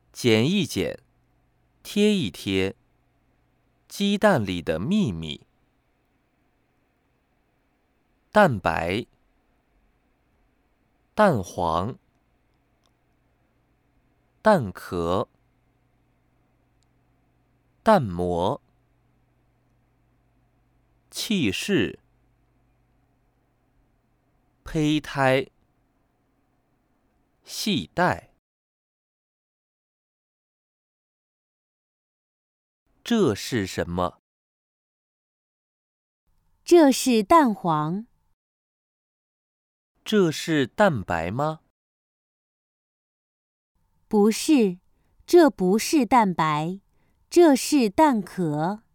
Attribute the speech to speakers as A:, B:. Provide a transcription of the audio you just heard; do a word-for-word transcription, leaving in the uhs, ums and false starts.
A: 剪一剪，贴一贴，鸡蛋里的秘密。蛋白、蛋黄、蛋壳、蛋膜、气室、胚胎、系带。这是什么？
B: 这是蛋黄。
A: 这是蛋白吗？
B: 不是，这不是蛋白，这是蛋壳。